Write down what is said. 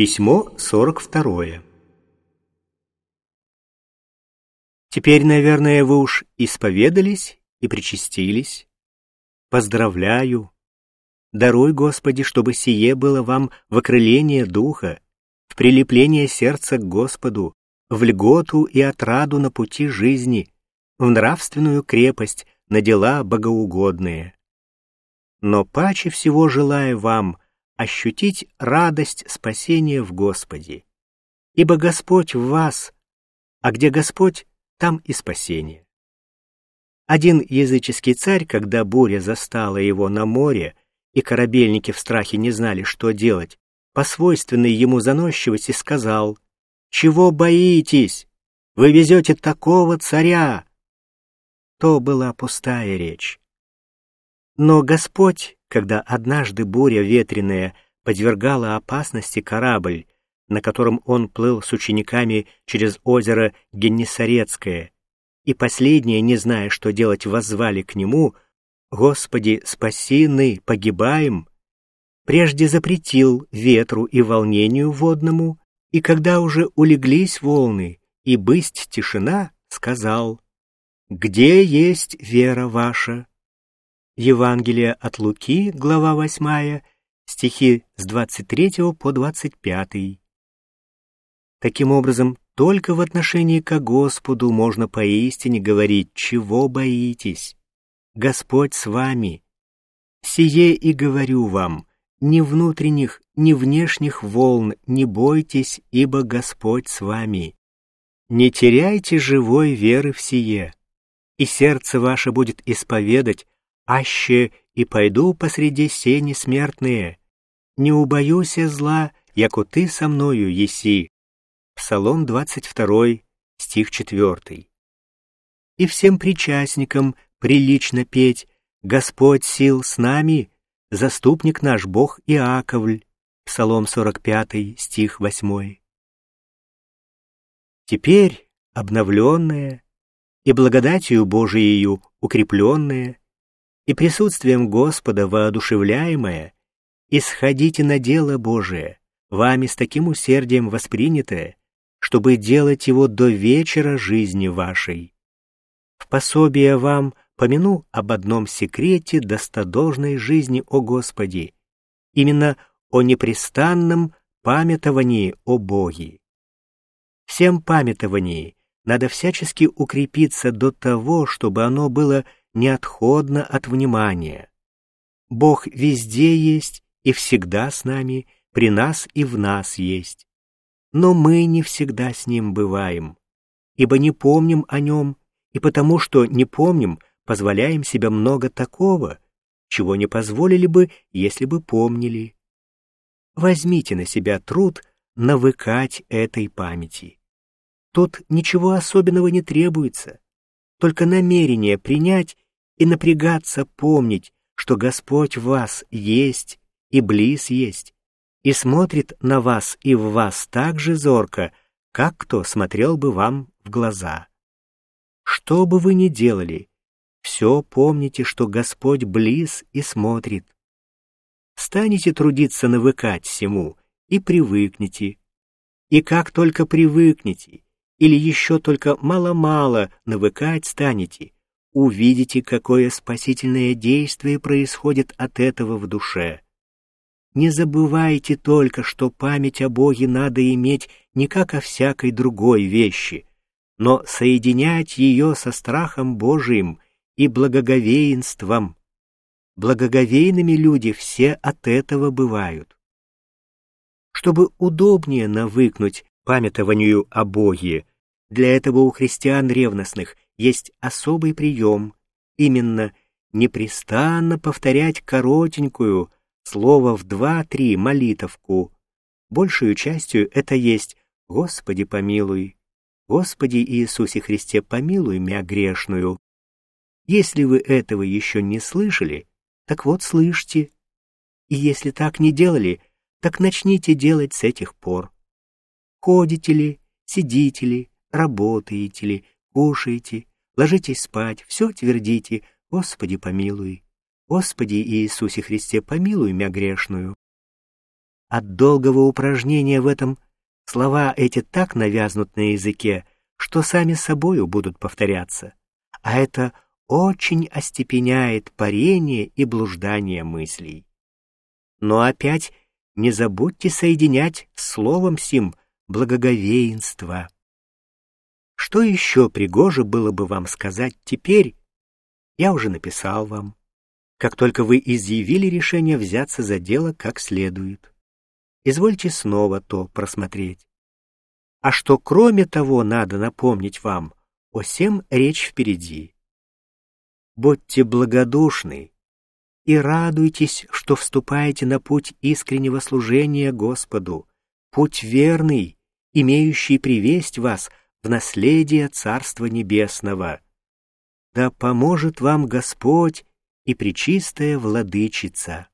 Письмо 42. Теперь, наверное, вы уж исповедались и причастились. Поздравляю. Даруй, Господи, чтобы сие было вам в окрыление духа, в прилепление сердца к Господу, в льготу и отраду на пути жизни, в нравственную крепость на дела богоугодные. Но паче всего желаю вам ощутить радость спасения в Господе. Ибо Господь в вас, а где Господь, там и спасение. Один языческий царь, когда буря застала его на море, и корабельники в страхе не знали, что делать, по свойственной ему заносчивости сказал: «Чего боитесь? Вы везете такого царя!» То была пустая речь. Но Господь, когда однажды буря ветреная подвергала опасности корабль, на котором он плыл с учениками через озеро Геннесарецкое, и последние, не зная, что делать, воззвали к нему: «Господи, спаси ны, погибаем!» прежде запретил ветру и волнению водному, и когда уже улеглись волны и бысть тишина, сказал: «Где есть вера ваша?» Евангелие от Луки, глава 8, стихи с 23 по 25. Таким образом, только в отношении к Господу можно поистине говорить: «Чего боитесь? Господь с вами». Сие и говорю вам: ни внутренних, ни внешних волн не бойтесь, ибо Господь с вами. Не теряйте живой веры в сие, и сердце ваше будет исповедать: «Аще и пойду посреди сени смертные, не убоюся зла, яко ты со мною еси». Псалом 22, стих 4. И всем причастникам прилично петь: «Господь сил с нами, заступник наш Бог Иаковль». Псалом 45, стих 8. Теперь, обновленное и благодатью Божиею укрепленное, и присутствием Господа воодушевляемое, исходите на дело Божие, вами с таким усердием воспринятое, чтобы делать его до вечера жизни вашей. В пособие вам помяну об одном секрете достодолжной жизни о Господе, именно о непрестанном памятовании о Боге. Всем памятовании надо всячески укрепиться до того, чтобы оно было неотходно от внимания. Бог везде есть и всегда с нами, при нас и в нас есть. Но мы не всегда с Ним бываем, ибо не помним о Нем, и потому что не помним, позволяем себе много такого, чего не позволили бы, если бы помнили. Возьмите на себя труд навыкать этой памяти. Тут ничего особенного не требуется, только намерение принять и напрягаться помнить, что Господь в вас есть и близ есть, и смотрит на вас и в вас так же зорко, как кто смотрел бы вам в глаза. Что бы вы ни делали, все помните, что Господь близ и смотрит. Станете трудиться навыкать всему и привыкнете. И как только привыкнете, или еще только мало-мало навыкать станете, увидите, какое спасительное действие происходит от этого в душе. Не забывайте только, что память о Боге надо иметь не как о всякой другой вещи, но соединять ее со страхом Божиим и благоговейнством. Благоговейными люди все от этого бывают. Чтобы удобнее навыкнуть памятованию о Боге, для этого у христиан ревностных есть особый прием, именно непрестанно повторять коротенькую, слово в 2-3 молитовку. Большую частью это есть «Господи помилуй», «Господи Иисусе Христе помилуй мя грешную». Если вы этого еще не слышали, так вот слышьте. И если так не делали, так начните делать с этих пор. Ходите ли, сидите ли, работаете ли, кушаете, ложитесь спать, все твердите: «Господи помилуй, Господи Иисусе Христе помилуй мя грешную». От долгого упражнения в этом слова эти так навязнут на языке, что сами собою будут повторяться, а это очень остепеняет парение и блуждание мыслей. Но опять не забудьте соединять с словом сим благоговеинство. Что еще пригоже было бы вам сказать теперь, я уже написал вам, как только вы изъявили решение взяться за дело как следует. Извольте снова то просмотреть. А что кроме того надо напомнить вам, о сем речь впереди. Будьте благодушны и радуйтесь, что вступаете на путь искреннего служения Господу, путь верный, имеющий привесть вас в наследие Царства Небесного. Да поможет вам Господь и Пречистая Владычица.